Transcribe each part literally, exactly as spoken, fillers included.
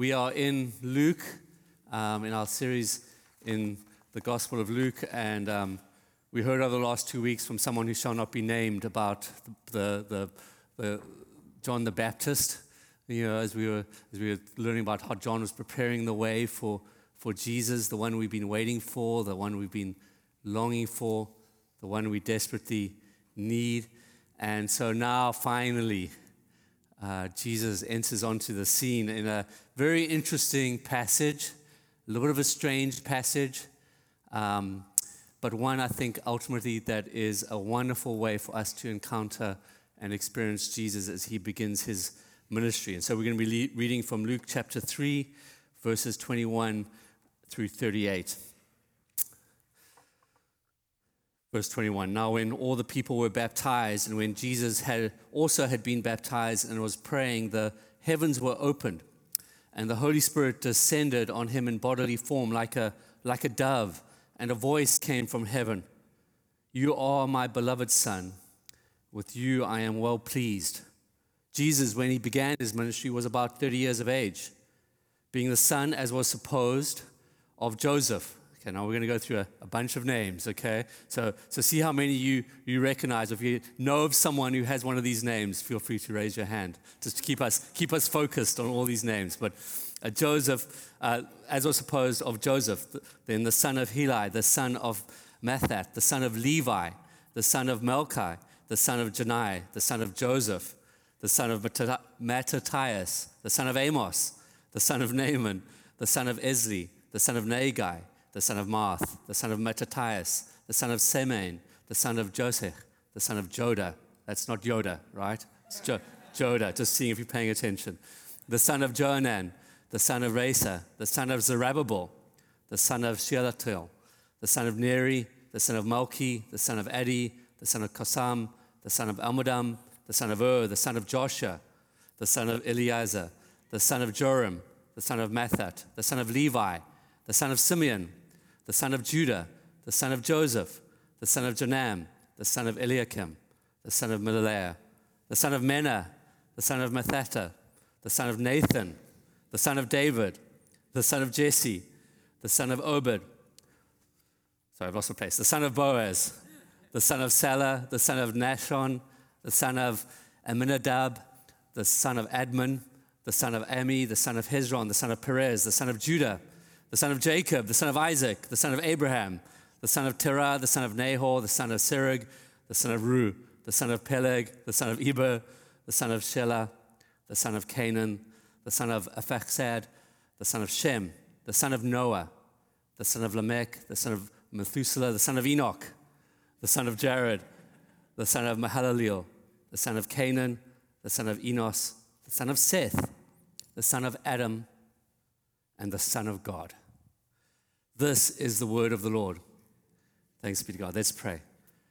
We are in Luke, um, in our series in the Gospel of Luke, and um, we heard over the last two weeks from someone who shall not be named about the the, the John the Baptist. You know, as we were as we were learning about how John was preparing the way for for Jesus, the one we've been waiting for, the one we've been longing for, the one we desperately need, and so now finally. Uh, Jesus enters onto the scene in a very interesting passage, a little bit of a strange passage, um, but one I think ultimately that is a wonderful way for us to encounter and experience Jesus as he begins his ministry. And so we're going to be le- reading from Luke chapter three, verses twenty-one through thirty-eight. Verse twenty-one, now when all the people were baptized, and when Jesus had also had been baptized and was praying, the heavens were opened, and the Holy Spirit descended on him in bodily form like a, like a dove, and a voice came from heaven, "You are my beloved Son, with you I am well pleased." Jesus, when he began his ministry, was about thirty years of age, being the son, as was supposed, of Joseph. Okay, now we're going to go through a, a bunch of names, okay? So so see how many you, you recognize. If you know of someone who has one of these names, feel free to raise your hand, just to keep us keep us focused on all these names. But uh, Joseph, uh, as was supposed of Joseph, then the son of Heli, the son of Mathat, the son of Levi, the son of Melchi, the son of Janai, the son of Joseph, the son of Mattathias, the son of Amos, the son of Naaman, the son of Esli, the son of Nagai, the son of Maath, the son of Mattathias, the son of Semein, the son of Josech, the son of Joda. That's not Yoda, right? It's jo- Joda, just seeing if you're paying attention. The son of Johanan, the son of Resa, the son of Zerubbabel, the son of Shealtiel, the son of Neri, the son of Malchi, the son of Adi, the son of Kosam, the son of Almodam, the son of Ur, the son of Joshua, the son of Eliezer, the son of Joram, the son of Mathat, the son of Levi, the son of Simeon, the son of Judah, the son of Joseph, the son of Jonam, the son of Eliakim, the son of Melaiah, the son of Menah, the son of Mathatha, the son of Nathan, the son of David, the son of Jesse, the son of Obed. Sorry, I've lost my place. The son of Boaz, the son of Salah, the son of Nashon, the son of Aminadab, the son of Admin, the son of Ami, the son of Hezron, the son of Perez, the son of Judah, the son of Jacob, the son of Isaac, the son of Abraham, the son of Terah, the son of Nahor, the son of Serug, the son of Ru, the son of Peleg, the son of Eber, the son of Shelah, the son of Canaan, the son of Aphaxad, the son of Shem, the son of Noah, the son of Lamech, the son of Methuselah, the son of Enoch, the son of Jared, the son of Mahalaleel, the son of Canaan, the son of Enos, the son of Seth, the son of Adam, and the Son of God. This is the word of the Lord. Thanks be to God. Let's pray.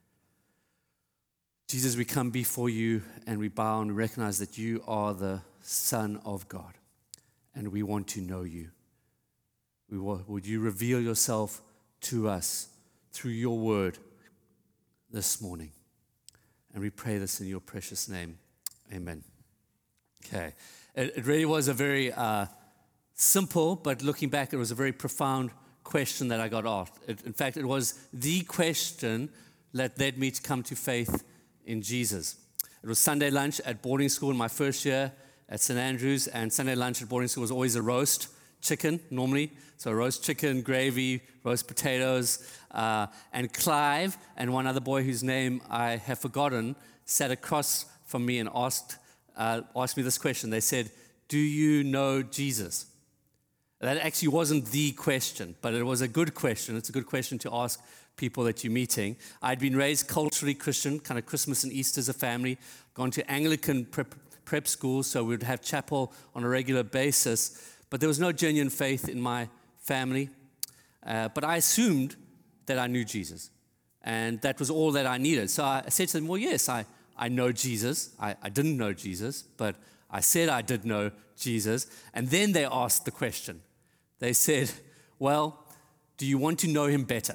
Jesus, we come before you and we bow and recognize that you are the Son of God, and we want to know you. We will, would you reveal yourself to us through your word this morning? And we pray this in your precious name. Amen. Okay. It, it really was a very uh, simple, but looking back, it was a very profound question that I got asked. It, in fact, it was the question that led me to come to faith in Jesus. It was Sunday lunch at boarding school in my first year at Saint Andrews, and Sunday lunch at boarding school was always a roast chicken, normally. So roast chicken, gravy, roast potatoes, uh, and Clive and one other boy whose name I have forgotten sat across from me and asked, uh, asked me this question. They said, "Do you know Jesus?" That actually wasn't the question, but it was a good question. It's a good question to ask people that you're meeting. I'd been raised culturally Christian, kind of Christmas and Easter as a family, gone to Anglican prep, prep school, so we'd have chapel on a regular basis, but there was no genuine faith in my family. Uh, but I assumed that I knew Jesus, and that was all that I needed. So I said to them, well, yes, I, I know Jesus. I, I didn't know Jesus, but I said I did know Jesus. And then they asked the question. They said, well, do you want to know him better?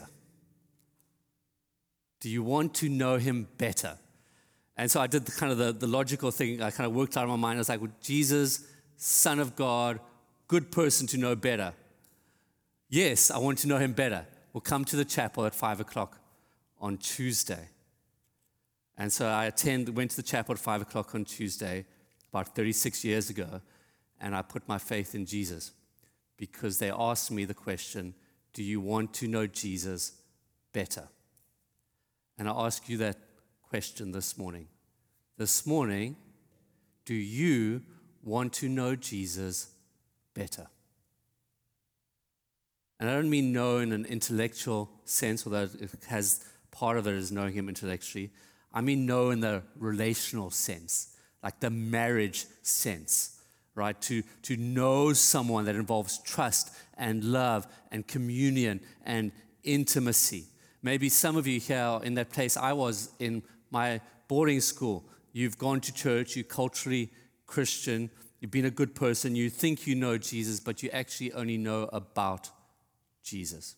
Do you want to know him better? And so I did the kind of the, the logical thing. I kind of worked out in my mind. I was like, well, Jesus, Son of God, good person to know better. Yes, I want to know him better. Well, come to the chapel at five o'clock on Tuesday. And so I attend, went to the chapel at five o'clock on Tuesday about thirty-six years ago, and I put my faith in Jesus because they asked me the question, do you want to know Jesus better? And I ask you that question this morning. This morning, do you want to know Jesus better? And I don't mean know in an intellectual sense, although it has part of it is knowing him intellectually. I mean know in the relational sense, like the marriage sense, right? To, to know someone that involves trust and love and communion and intimacy. Maybe some of you here are in that place I was in my boarding school. You've gone to church, you're culturally Christian, you've been a good person, you think you know Jesus, but you actually only know about Jesus.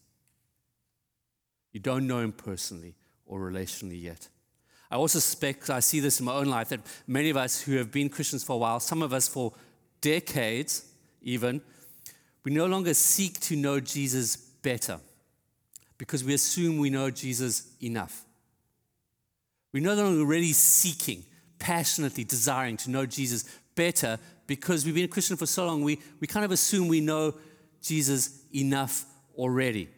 You don't know him personally or relationally yet. I also suspect, I see this in my own life, that many of us who have been Christians for a while, some of us for decades even, we no longer seek to know Jesus better because we assume we know Jesus enough. We're no longer really seeking, passionately desiring to know Jesus better because we've been a Christian for so long, we, we kind of assume we know Jesus enough already.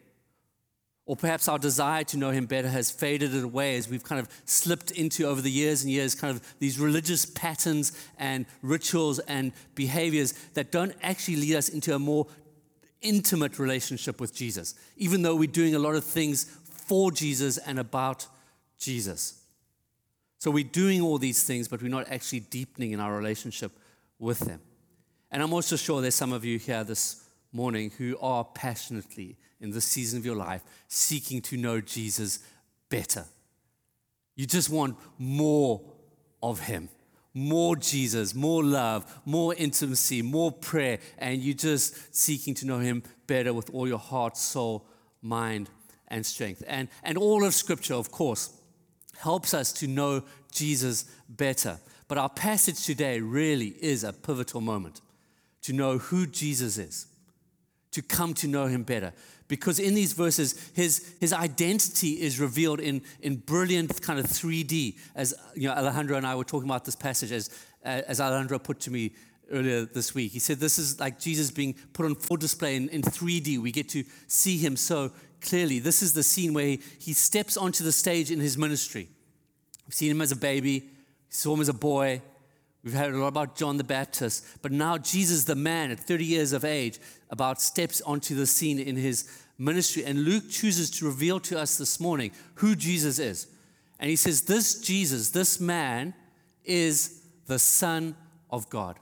Or perhaps our desire to know him better has faded away as we've kind of slipped into, over the years and years, kind of these religious patterns and rituals and behaviors that don't actually lead us into a more intimate relationship with Jesus, even though we're doing a lot of things for Jesus and about Jesus. So we're doing all these things, but we're not actually deepening in our relationship with him. And I'm also sure there's some of you here this morning who are passionately in this season of your life seeking to know Jesus better. You just want more of him, more Jesus, more love, more intimacy, more prayer, and you're just seeking to know him better with all your heart, soul, mind, and strength. And, and all of Scripture, of course, helps us to know Jesus better. But our passage today really is a pivotal moment to know who Jesus is, to come to know him better. Because in these verses, his, his identity is revealed in, in brilliant kind of three D. As you know, Alejandro and I were talking about this passage, as, as Alejandro put to me earlier this week. He said this is like Jesus being put on full display in, in three D. We get to see him so clearly. This is the scene where he, he steps onto the stage in his ministry. We've seen him as a baby. We saw him as a boy. We've heard a lot about John the Baptist, but now Jesus, the man at thirty years of age, about steps onto the scene in his ministry. And Luke chooses to reveal to us this morning who Jesus is. And he says, this Jesus, this man is the Son of God.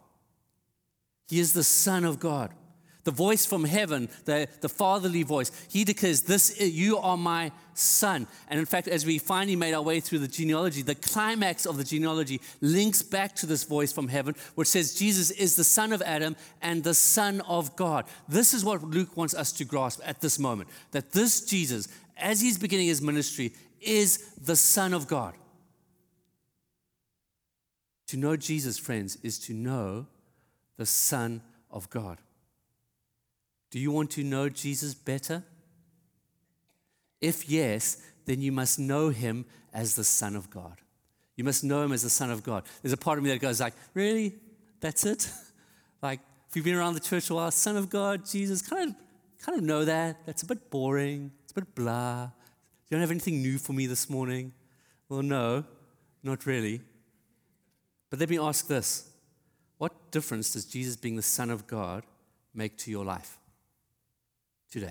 He is the Son of God. The voice from heaven, the, the fatherly voice, he declares, "This you are my son." And in fact, as we finally made our way through the genealogy, the climax of the genealogy links back to this voice from heaven, which says Jesus is the son of Adam and the Son of God. This is what Luke wants us to grasp at this moment, that this Jesus, as he's beginning his ministry, is the Son of God. To know Jesus, friends, is to know the Son of God. Do you want to know Jesus better? If yes, then you must know him as the Son of God. You must know him as the Son of God. There's a part of me that goes like, really? That's it? Like, if you've been around the church a while, Son of God, Jesus, kind of, kind of know that. That's a bit boring. It's a bit blah. You don't have anything new for me this morning? Well, no, not really. But let me ask this. What difference does Jesus being the Son of God make to your life today?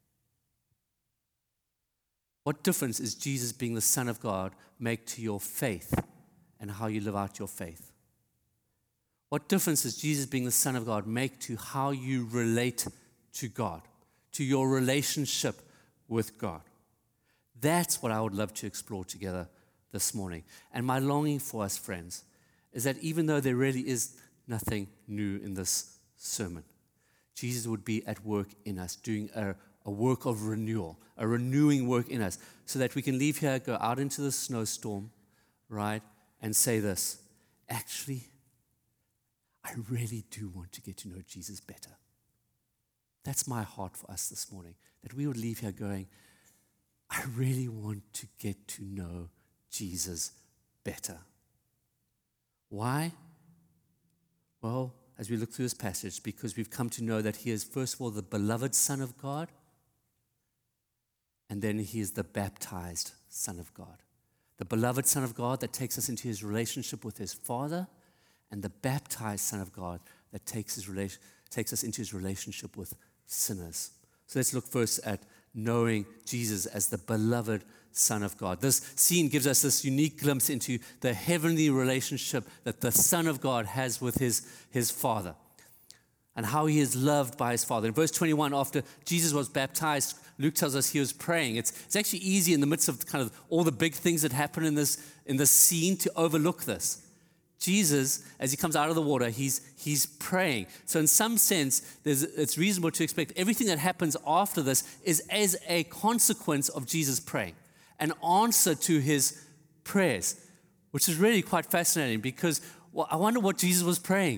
What difference is Jesus being the Son of God make to your faith and how you live out your faith? What difference does Jesus being the Son of God make to how you relate to God, to your relationship with God? That's what I would love to explore together this morning. And my longing for us, friends, is that even though there really is nothing new in this sermon, Jesus would be at work in us, doing a, a work of renewal, a renewing work in us, so that we can leave here, go out into the snowstorm, right, and say this, actually, I really do want to get to know Jesus better. That's my heart for us this morning, that we would leave here going, I really want to get to know Jesus better. Why? Well, as we look through this passage, because we've come to know that he is, first of all, the beloved Son of God, and then he is the baptized Son of God. The beloved Son of God that takes us into his relationship with his Father, and the baptized Son of God that takes, his relation, takes us into his relationship with sinners. So let's look first at knowing Jesus as the beloved Son of God. This scene gives us this unique glimpse into the heavenly relationship that the Son of God has with his, his Father, and how he is loved by his Father. In verse twenty-one, after Jesus was baptized, Luke tells us he was praying. It's, it's actually easy in the midst of kind of all the big things that happen in this, in this scene to overlook this. Jesus, as he comes out of the water, he's, he's praying. So in some sense, there's, it's reasonable to expect everything that happens after this is as a consequence of Jesus praying, an answer to his prayers, which is really quite fascinating because, well, I wonder what Jesus was praying.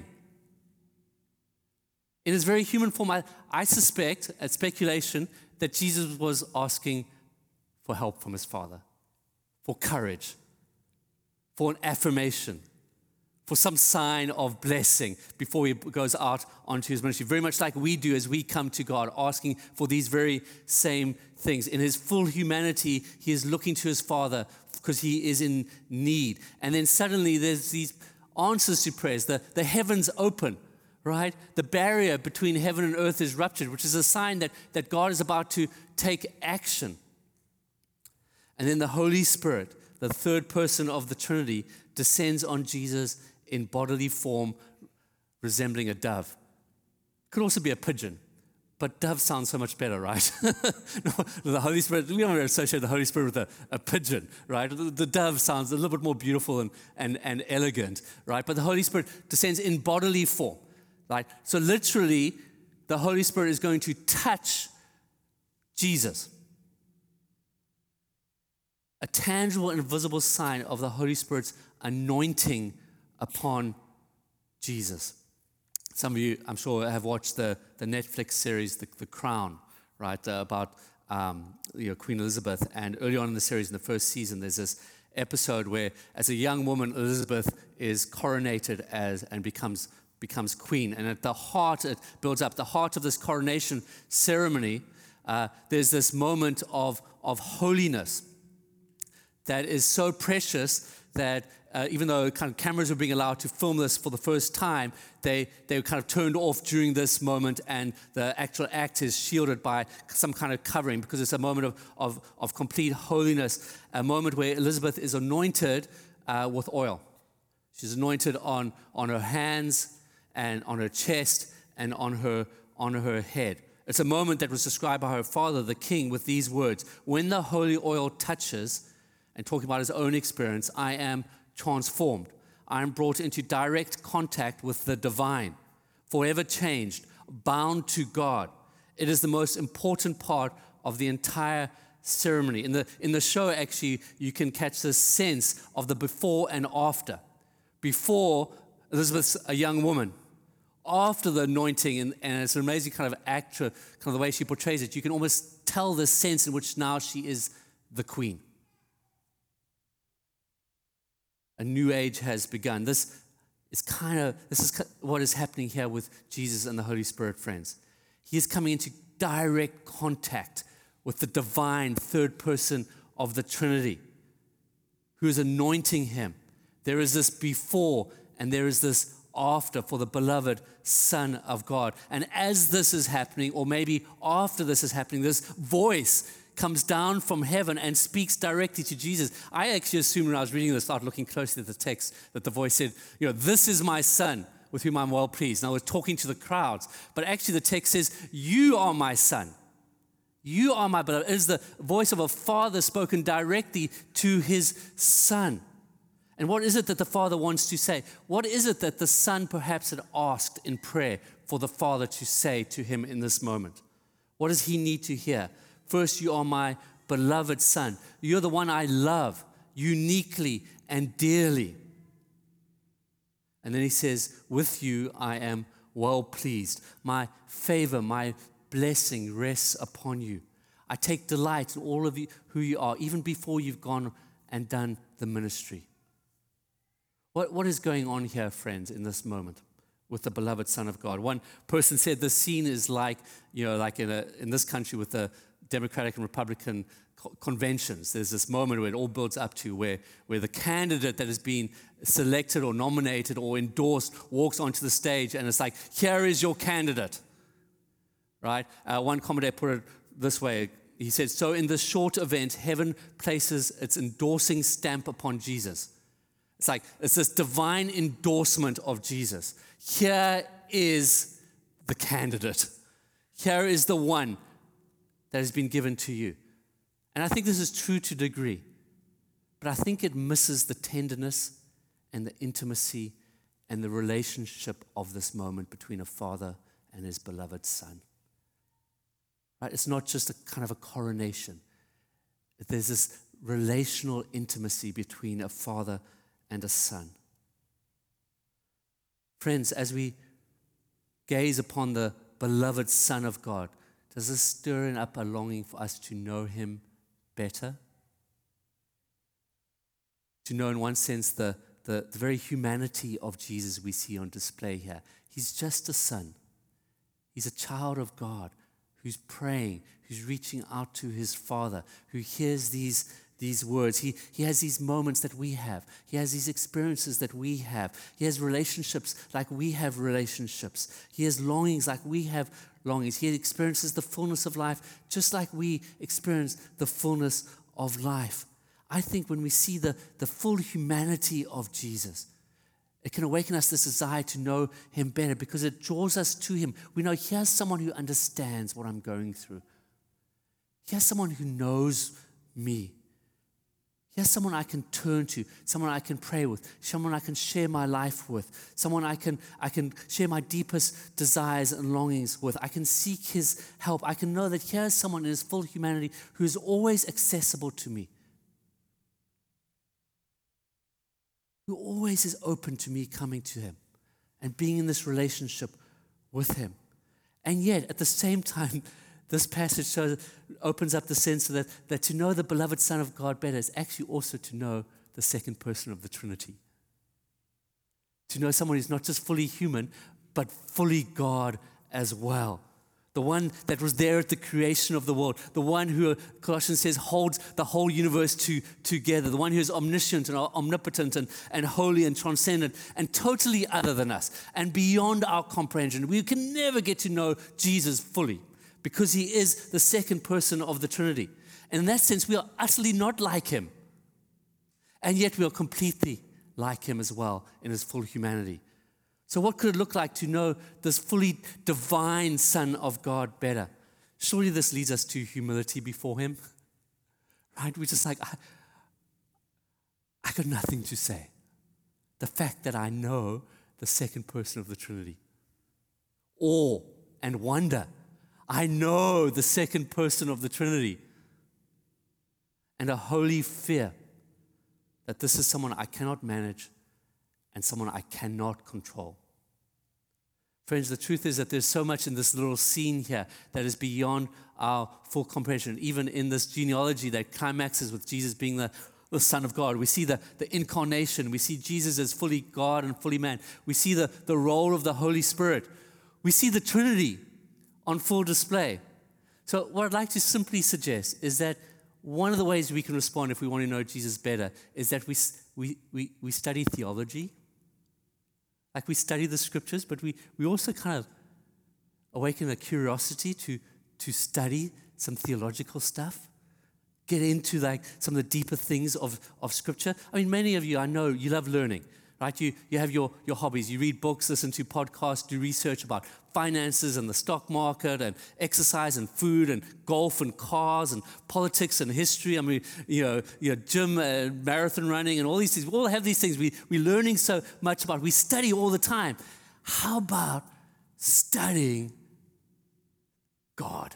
In his very human form, I, I suspect, at speculation, that Jesus was asking for help from his Father, for courage, for an affirmation, for some sign of blessing before he goes out onto his ministry. Very much like we do as we come to God, asking for these very same things. In his full humanity, he is looking to his Father because he is in need. And then suddenly there's these answers to prayers. The, the heavens open, right? The barrier between heaven and earth is ruptured, which is a sign that, that God is about to take action. And then the Holy Spirit, the third person of the Trinity, descends on Jesus in bodily form, resembling a dove. Could also be a pigeon, but dove sounds so much better, right? No, the Holy Spirit, we don't associate the Holy Spirit with a, a pigeon, right? The, the dove sounds a little bit more beautiful and, and, and elegant, right? But the Holy Spirit descends in bodily form, right? So literally, the Holy Spirit is going to touch Jesus. A tangible and visible sign of the Holy Spirit's anointing upon Jesus. Some of you, I'm sure, have watched the, the Netflix series, The, the Crown, right, uh, about um, you know, Queen Elizabeth. And early on in the series, in the first season, there's this episode where, as a young woman, Elizabeth is coronated as and becomes becomes queen. And at the heart, it builds up, the heart of this coronation ceremony, uh, there's this moment of, of holiness that is so precious that uh, even though kind of cameras were being allowed to film this for the first time, they, they were kind of turned off during this moment, and the actual act is shielded by some kind of covering because it's a moment of, of, of complete holiness, a moment where Elizabeth is anointed uh, with oil. She's anointed on, on her hands and on her chest and on her, on her head. It's a moment that was described by her father, the king, with these words: when the holy oil touches, and talking about his own experience, I am transformed. I am brought into direct contact with the divine, forever changed, bound to God. It is the most important part of the entire ceremony. In the, in the show, actually, you can catch the sense of the before and after. Before, Elizabeth's a young woman. After the anointing, and, and it's an amazing kind of actor, kind of the way she portrays it, you can almost tell the sense in which now she is the queen. A new age has begun. This is kind of, this is what is happening here with Jesus and the Holy Spirit, friends. He is coming into direct contact with the divine third person of the Trinity, who is anointing him. There is this before and there is this after for the beloved Son of God. And as this is happening, or maybe after this is happening, this voice comes down from heaven and speaks directly to Jesus. I actually assumed when I was reading this, started looking closely at the text, that the voice said, you know, this is my Son with whom I'm well pleased. And I was talking to the crowds. But actually the text says, you are my Son. You are my beloved. It is the voice of a father spoken directly to his Son. And what is it that the Father wants to say? What is it that the Son perhaps had asked in prayer for the Father to say to him in this moment? What does he need to hear? First, you are my beloved Son. You're the one I love uniquely and dearly. And then he says, with you I am well pleased. My favor, my blessing rests upon you. I take delight in all of you who you are, even before you've gone and done the ministry. What, what is going on here, friends, in this moment with the beloved Son of God? One person said the scene is like, you know, like in, a, in this country with the Democratic and Republican co- conventions. There's this moment where it all builds up to where, where the candidate that has been selected or nominated or endorsed walks onto the stage and it's like, here is your candidate, right? Uh, one commentator put it this way. He said, so in this short event, heaven places its endorsing stamp upon Jesus. It's like, it's this divine endorsement of Jesus. Here is the candidate. Here is the one that has been given to you. And I think this is true to a degree, but I think it misses the tenderness and the intimacy and the relationship of this moment between a father and his beloved son. Right? It's not just a kind of a coronation. There's this relational intimacy between a father and a son. Friends, as we gaze upon the beloved Son of God, does this stir up a longing for us to know him better? To know, in one sense, the, the, the very humanity of Jesus we see on display here. He's just a son. He's a child of God who's praying, who's reaching out to his Father, who hears these These words. He, he has these moments that we have. He has these experiences that we have. He has relationships like we have relationships. He has longings like we have longings. He experiences the fullness of life just like we experience the fullness of life. I think when we see the, the full humanity of Jesus, it can awaken us this desire to know him better because it draws us to him. We know here's someone who understands what I'm going through. Here's someone who knows me. Here's someone I can turn to, someone I can pray with, someone I can share my life with, someone I can I can share my deepest desires and longings with. I can seek his help. I can know that here's someone in his full humanity who is always accessible to me, who always is open to me coming to him and being in this relationship with him. And yet, at the same time, this passage shows, opens up the sense that, that to know the beloved Son of God better is actually also to know the second person of the Trinity. To know someone who's not just fully human, but fully God as well. The one that was there at the creation of the world. The one who, Colossians says, holds the whole universe to, together. The one who is omniscient and omnipotent and, and holy and transcendent and totally other than us and beyond our comprehension. We can never get to know Jesus fully, because he is the second person of the Trinity. And in that sense, we are utterly not like him. And yet we are completely like him as well in his full humanity. So what could it look like to know this fully divine Son of God better? Surely this leads us to humility before him. Right? We're just like, I, I got nothing to say. The fact that I know the second person of the Trinity. Awe and wonder. I know the second person of the Trinity. And a holy fear that this is someone I cannot manage and someone I cannot control. Friends, the truth is that there's so much in this little scene here that is beyond our full comprehension. Even in this genealogy that climaxes with Jesus being the, the Son of God. We see the, the incarnation. We see Jesus as fully God and fully man. We see the, the role of the Holy Spirit. We see the Trinity on full display. So what I'd like to simply suggest is that one of the ways we can respond if we want to know Jesus better is that we we we, we study theology. Like we study the scriptures, but we, we also kind of awaken a curiosity to, to study some theological stuff. Get into like some of the deeper things of, of scripture. I mean, many of you, I know, you love learning. Right? You, you have your, your hobbies. You read books, listen to podcasts, do research about finances and the stock market and exercise and food and golf and cars and politics and history. I mean, you know, you know gym, uh, marathon running and all these things. We all have these things we, we're learning so much about. We study all the time. How about studying God?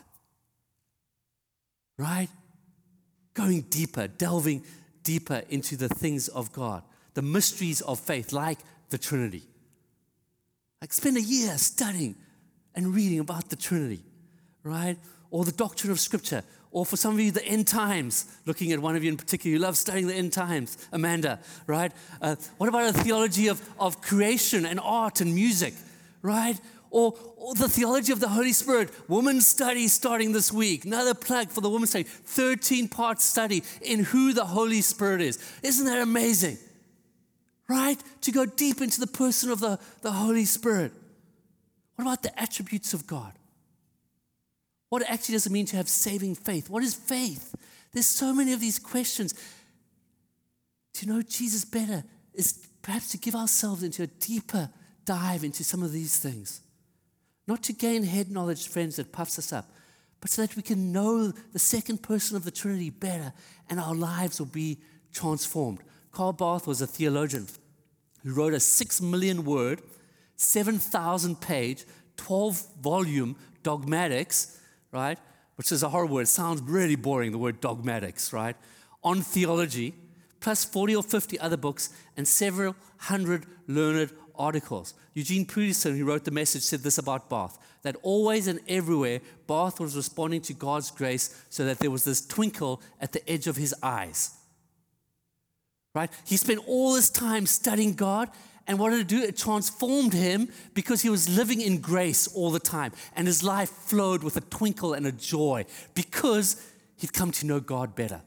Right? Going deeper, delving deeper into the things of God. The mysteries of faith, like the Trinity. Like spend a year studying and reading about the Trinity. right? Or the doctrine of Scripture. Or for some of you, the end times, looking at one of you in particular, you love studying the end times, Amanda, right? Uh, what about a theology of, of creation and art and music, right? Or, or the theology of the Holy Spirit, women's study starting this week. Another plug for the women's study, thirteen-part study in who the Holy Spirit is. Isn't that amazing? Right? To go deep into the person of the, the Holy Spirit. What about the attributes of God? What actually does it mean to have saving faith? What is faith? There's so many of these questions. To know Jesus better is perhaps to give ourselves into a deeper dive into some of these things. Not to gain head knowledge, friends, that puffs us up, but so that we can know the second person of the Trinity better and our lives will be transformed. Karl Barth was a theologian who wrote a six million word, seven thousand page, twelve volume dogmatics, right? Which is a horrible word. It sounds really boring, the word dogmatics, right? On theology, plus forty or fifty other books and several hundred learned articles. Eugene Peterson, who wrote The Message, said this about Barth, that always and everywhere, Barth was responding to God's grace so that there was this twinkle at the edge of his eyes. Right? He spent all this time studying God, and what did it do? It transformed him because he was living in grace all the time. And his life flowed with a twinkle and a joy because he'd come to know God better.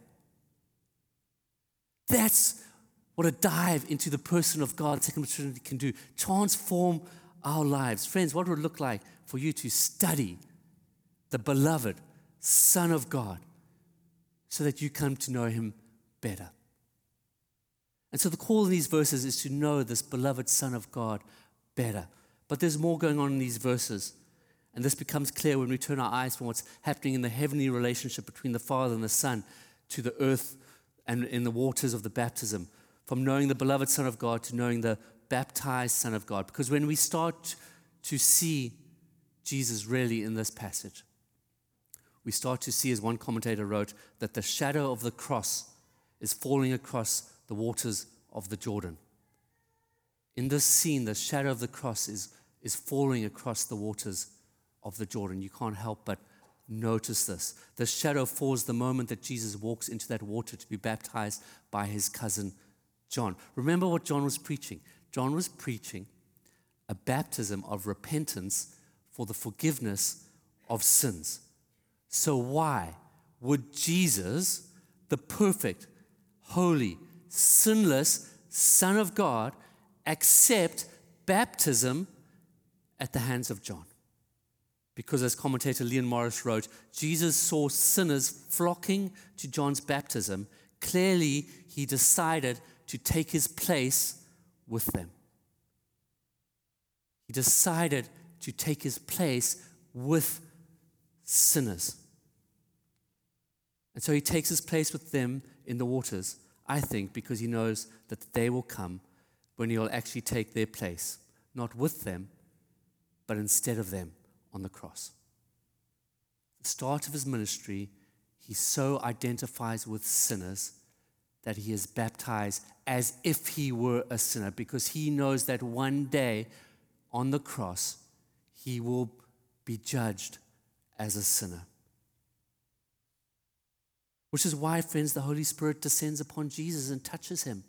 That's what a dive into the person of God, Second Trinity, can do. Transform our lives. Friends, what would it look like for you to study the beloved Son of God so that you come to know him better? And so the call in these verses is to know this beloved Son of God better. But there's more going on in these verses. And this becomes clear when we turn our eyes from what's happening in the heavenly relationship between the Father and the Son to the earth and in the waters of the baptism. From knowing the beloved Son of God to knowing the baptized Son of God. Because when we start to see Jesus really in this passage, we start to see, as one commentator wrote, that the shadow of the cross is falling across the waters of the Jordan. In this scene, the shadow of the cross is, is falling across the waters of the Jordan. You can't help but notice this. The shadow falls the moment that Jesus walks into that water to be baptized by his cousin John. Remember what John was preaching. John was preaching a baptism of repentance for the forgiveness of sins. So why would Jesus, the perfect, holy, sinless Son of God, accept baptism at the hands of John? Because as commentator Leon Morris wrote, Jesus saw sinners flocking to John's baptism. Clearly, he decided to take his place with them. He decided to take his place with sinners. And so he takes his place with them in the waters, I think, because he knows that the day will come when he will actually take their place, not with them, but instead of them on the cross. The start of his ministry, he so identifies with sinners that he is baptized as if he were a sinner, because he knows that one day on the cross, he will be judged as a sinner. Which is why, friends, the Holy Spirit descends upon Jesus and touches him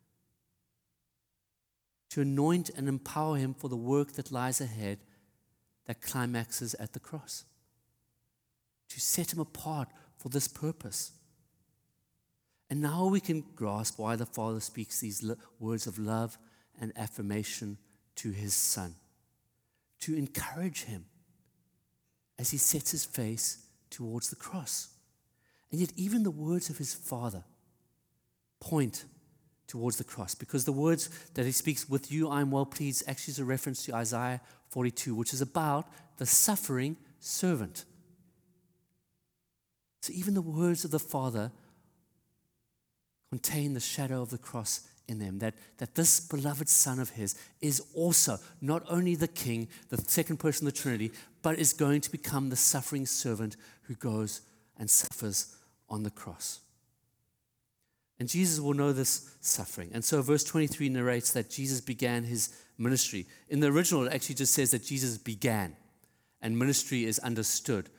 to anoint and empower him for the work that lies ahead that climaxes at the cross, to set him apart for this purpose. And now we can grasp why the Father speaks these words of love and affirmation to his Son, to encourage him as he sets his face towards the cross. And yet even the words of his Father point towards the cross, because the words that he speaks, with you I am well pleased, actually is a reference to Isaiah forty-two, which is about the suffering servant. So even the words of the Father contain the shadow of the cross in them, that, that this beloved Son of his is also not only the King, the second person of the Trinity, but is going to become the suffering servant who goes and suffers on the cross. And Jesus will know this suffering. And so verse twenty-three narrates that Jesus began his ministry. In the original, it actually just says that Jesus began, and ministry is understood.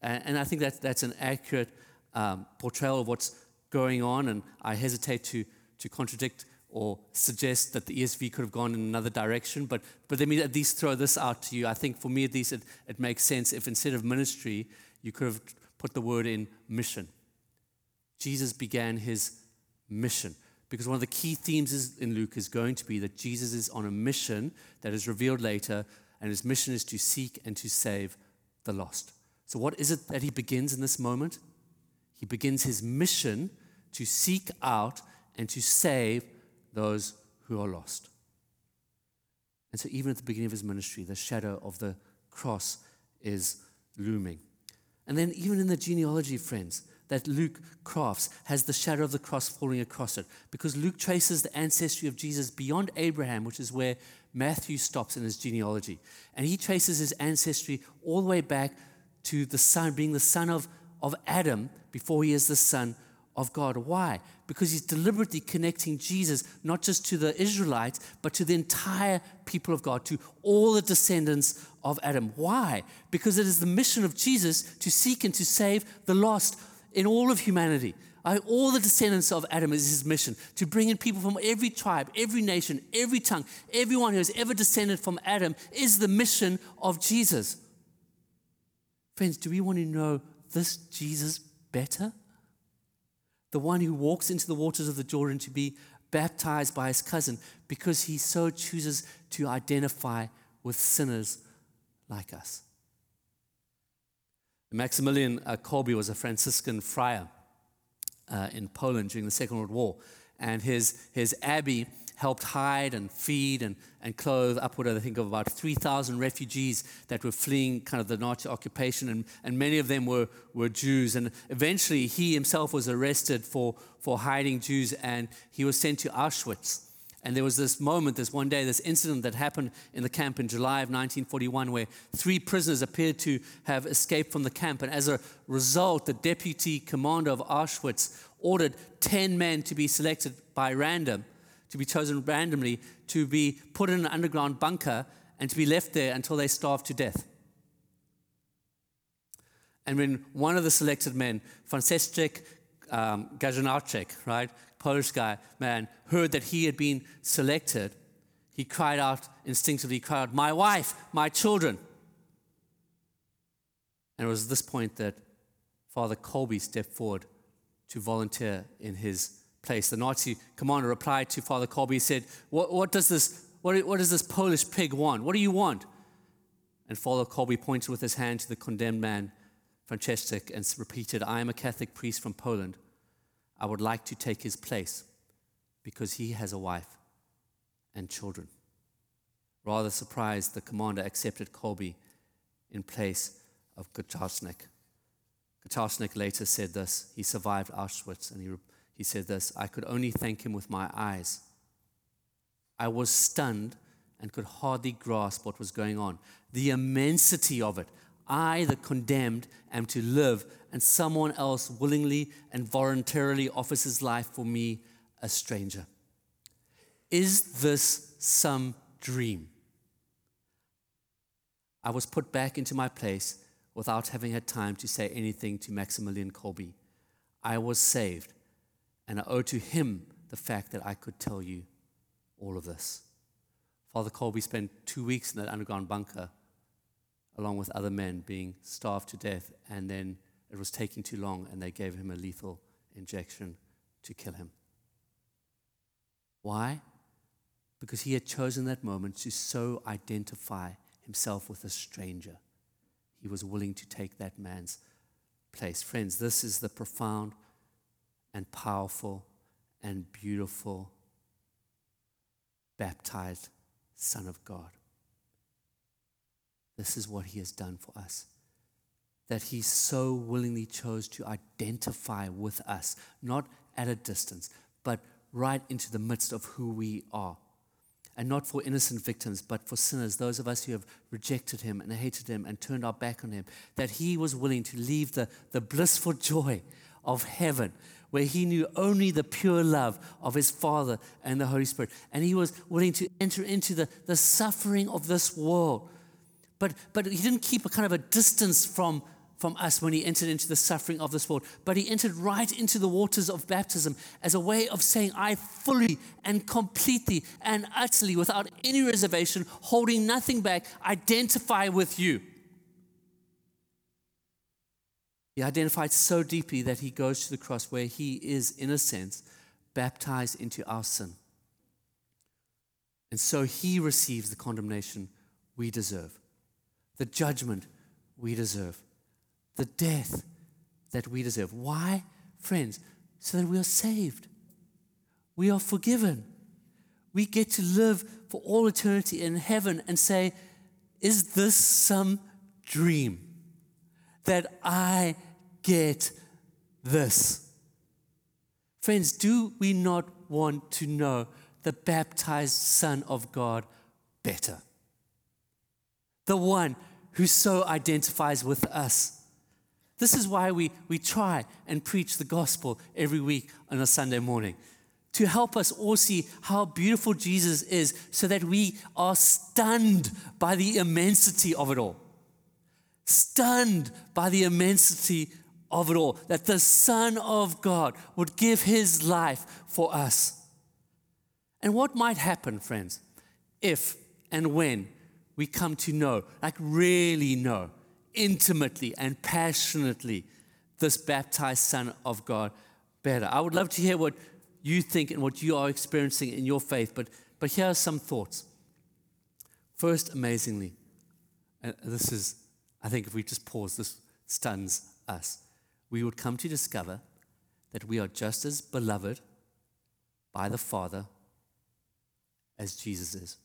And, and I think that that's an accurate um, portrayal of what's going on, and I hesitate to, to contradict or suggest that the E S V could have gone in another direction, but, but let me at least throw this out to you. I think for me at least it, it makes sense if instead of ministry, you could have put the word in mission. Jesus began his mission, because one of the key themes is, in Luke is going to be that Jesus is on a mission that is revealed later, and his mission is to seek and to save the lost. So what is it that he begins in this moment? He begins his mission to seek out and to save those who are lost. And so even at the beginning of his ministry, the shadow of the cross is looming. And then even in the genealogy, friends, that Luke crafts has the shadow of the cross falling across it, because Luke traces the ancestry of Jesus beyond Abraham, which is where Matthew stops in his genealogy. And he traces his ancestry all the way back to the son, being the son of, of Adam before he is the son of God. Why? Because he's deliberately connecting Jesus not just to the Israelites, but to the entire people of God, to all the descendants of Adam. Why? Because it is the mission of Jesus to seek and to save the lost in all of humanity. All the descendants of Adam is his mission, to bring in people from every tribe, every nation, every tongue, everyone who has ever descended from Adam is the mission of Jesus. Friends, do we want to know this Jesus better? The one who walks into the waters of the Jordan to be baptized by his cousin because he so chooses to identify with sinners like us. Maximilian uh, Kolbe was a Franciscan friar uh, in Poland during the Second World War, and his, his abbey helped hide and feed and, and clothe upward, I think, of about three thousand refugees that were fleeing kind of the Nazi occupation, and, and many of them were, were Jews. And eventually he himself was arrested for, for hiding Jews, and he was sent to Auschwitz. And there was this moment, this one day, this incident that happened in the camp in July of nineteen forty-one, where three prisoners appeared to have escaped from the camp. And as a result, the deputy commander of Auschwitz ordered ten men to be selected by random, to be chosen randomly, to be put in an underground bunker and to be left there until they starved to death. And when one of the selected men, Franciszek um, Gajanarczyk, right, Polish guy, man, heard that he had been selected, he cried out instinctively, he cried out, "My wife, my children." And it was at this point that Father Kolbe stepped forward to volunteer in his place. The Nazi commander replied to Father Kolbe, he said, what, what does this what, what does this Polish pig want? What do you want? And Father Kolbe pointed with his hand to the condemned man, Franciszek, and repeated, "I am a Catholic priest from Poland. I would like to take his place because he has a wife and children." Rather surprised, the commander accepted Kolbe in place of Gaczarnik. Gaczarnik later said this. He survived Auschwitz, and he, he said this, "I could only thank him with my eyes. I was stunned and could hardly grasp what was going on. The immensity of it. I, the condemned, am to live, and someone else willingly and voluntarily offers his life for me, a stranger. Is this some dream? I was put back into my place without having had time to say anything to Maximilian Kolbe. I was saved, and I owe to him the fact that I could tell you all of this." Father Kolbe spent two weeks in that underground bunker along with other men being starved to death, and then it was taking too long and they gave him a lethal injection to kill him. Why? Because he had chosen that moment to so identify himself with a stranger. He was willing to take that man's place. Friends, this is the profound and powerful and beautiful baptized Son of God. This is what he has done for us. That he so willingly chose to identify with us, not at a distance, but right into the midst of who we are. And not for innocent victims, but for sinners, those of us who have rejected him and hated him and turned our back on him. That he was willing to leave the, the blissful joy of heaven, where he knew only the pure love of his Father and the Holy Spirit. And he was willing to enter into the, the suffering of this world. But, but he didn't keep a kind of a distance from, from us when he entered into the suffering of this world, but he entered right into the waters of baptism as a way of saying, I fully and completely and utterly, without any reservation, holding nothing back, identify with you. He identified so deeply that he goes to the cross where he is, in a sense, baptized into our sin. And so he receives the condemnation we deserve, the judgment we deserve, the death that we deserve. Why? Friends, so that we are saved. We are forgiven. We get to live for all eternity in heaven and say, is this some dream that I get this? Friends, do we not want to know the baptized Son of God better? The one who so identifies with us. This is why we, we try and preach the gospel every week on a Sunday morning, to help us all see how beautiful Jesus is, so that we are stunned by the immensity of it all. Stunned by the immensity of it all, that the Son of God would give his life for us. And what might happen, friends, if and when we come to know, like really know, intimately and passionately, this baptized Son of God better? I would love to hear what you think and what you are experiencing in your faith, but, but here are some thoughts. First, amazingly, and this is, I think if we just pause, this stuns us. We would come to discover that we are just as beloved by the Father as Jesus is.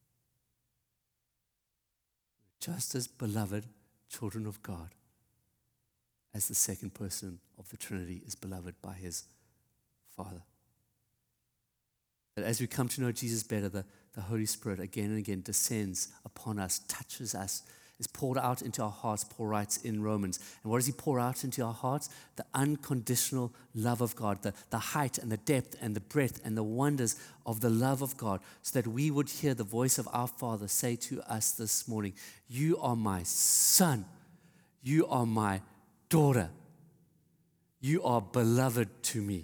Just as beloved children of God as the second person of the Trinity is beloved by his Father. That as we come to know Jesus better, the, the Holy Spirit again and again descends upon us, touches us, is poured out into our hearts, Paul writes in Romans. And what does he pour out into our hearts? The unconditional love of God, the, the height and the depth and the breadth and the wonders of the love of God, so that we would hear the voice of our Father say to us this morning, you are my son, you are my daughter, you are beloved to me.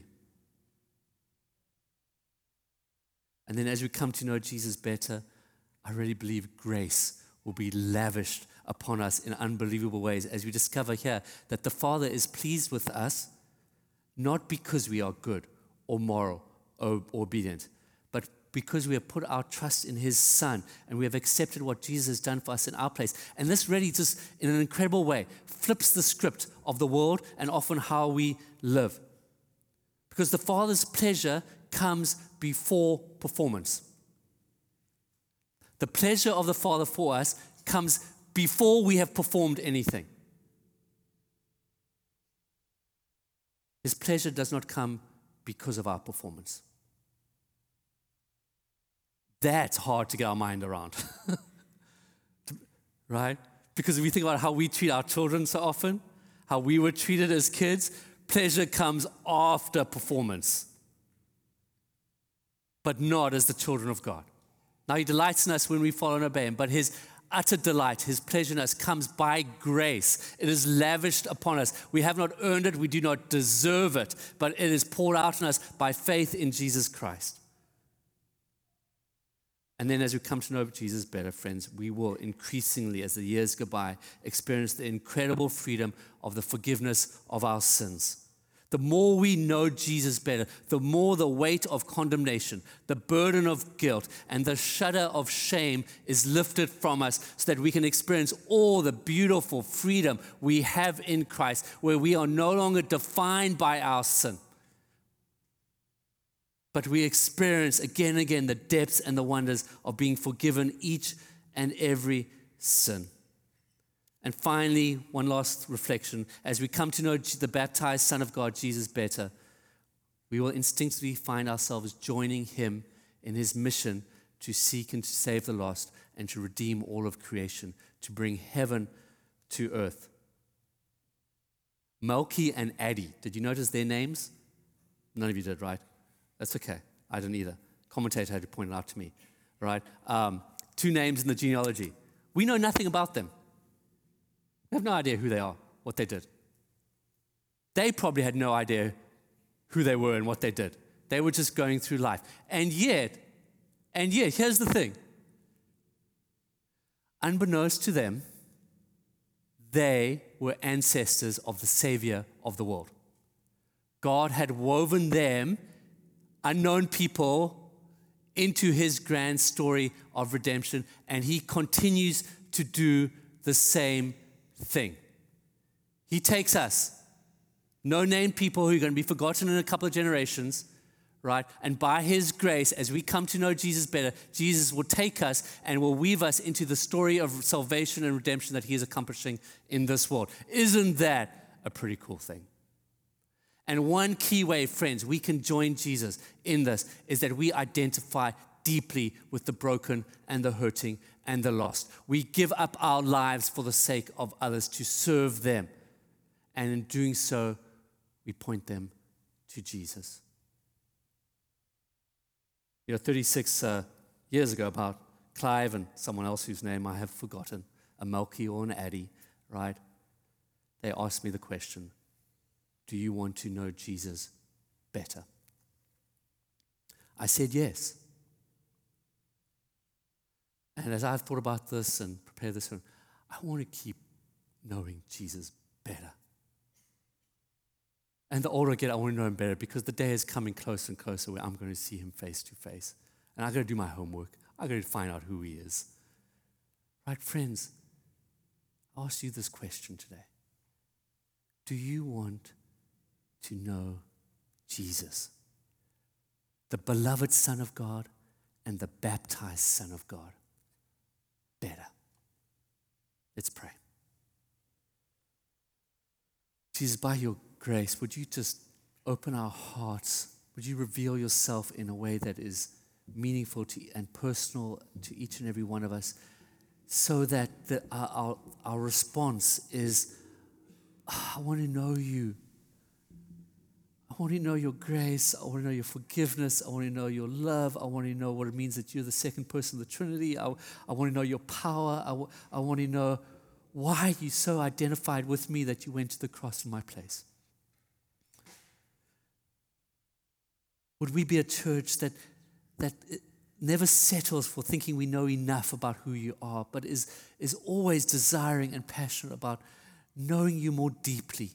And then as we come to know Jesus better, I really believe grace will be lavished upon us in unbelievable ways as we discover here that the Father is pleased with us, not because we are good or moral or obedient, but because we have put our trust in his Son and we have accepted what Jesus has done for us in our place. And this really just, in an incredible way, flips the script of the world and often how we live. Because the Father's pleasure comes before performance. The pleasure of the Father for us comes before we have performed anything. His pleasure does not come because of our performance. That's hard to get our mind around. Right? Because if we think about how we treat our children so often, how we were treated as kids, pleasure comes after performance, but not as the children of God. Now, he delights in us when we follow and obey him, but his utter delight, his pleasure in us comes by grace. It is lavished upon us. We have not earned it. We do not deserve it, but it is poured out on us by faith in Jesus Christ. And then as we come to know Jesus better, friends, we will increasingly, as the years go by, experience the incredible freedom of the forgiveness of our sins. The more we know Jesus better, the more the weight of condemnation, the burden of guilt, and the shudder of shame is lifted from us so that we can experience all the beautiful freedom we have in Christ, where we are no longer defined by our sin, but we experience again and again the depths and the wonders of being forgiven each and every sin. And finally, one last reflection. As we come to know the baptized Son of God, Jesus, better, we will instinctively find ourselves joining him in his mission to seek and to save the lost and to redeem all of creation, to bring heaven to earth. Melchi and Addy, did you notice their names? None of you did, right? That's okay. I didn't either. Commentator had to point it out to me, right? Um, two names in the genealogy. We know nothing about them. We have no idea who they are. what they did. They probably had no idea who they were and what they did. They were just going through life. And yet, and yet, here's the thing. Unbeknownst to them, they were ancestors of the Savior of the world. God had woven them, unknown people, into his grand story of redemption, and he continues to do the same thing. He takes us, no-name people who are going to be forgotten in a couple of generations, right? And by his grace, as we come to know Jesus better, Jesus will take us and will weave us into the story of salvation and redemption that he is accomplishing in this world. Isn't that a pretty cool thing? And one key way, friends, we can join Jesus in this is that we identify deeply with the broken and the hurting and the lost. We give up our lives for the sake of others to serve them. And in doing so, we point them to Jesus. You know, thirty-six uh, years ago, about Clive and someone else whose name I have forgotten, a Melky or an Addie, right? They asked me the question, do you want to know Jesus better? I said yes. And as I've thought about this and prepared this, I want to keep knowing Jesus better. And the older I get, I want to know him better because the day is coming closer and closer where I'm going to see him face to face. And I've got to do my homework. I've got to find out who he is. Right, friends? I ask you this question today. Do you want to know Jesus, the beloved Son of God and the baptized Son of God, better? Let's pray. Jesus, by your grace, would you just open our hearts? Would you reveal yourself in a way that is meaningful to and personal to each and every one of us, so that the, our, our, our response is, oh, I want to know you. I want to know your grace. I want to know your forgiveness. I want to know your love. I want to know what it means that you're the second person of the Trinity. I, I want to know your power. I, w- I want to know why you so identified with me that you went to the cross in my place. Would we be a church that that never settles for thinking we know enough about who you are, but is, is always desiring and passionate about knowing you more deeply?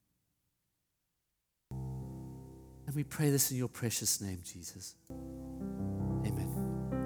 And we pray this in your precious name, Jesus.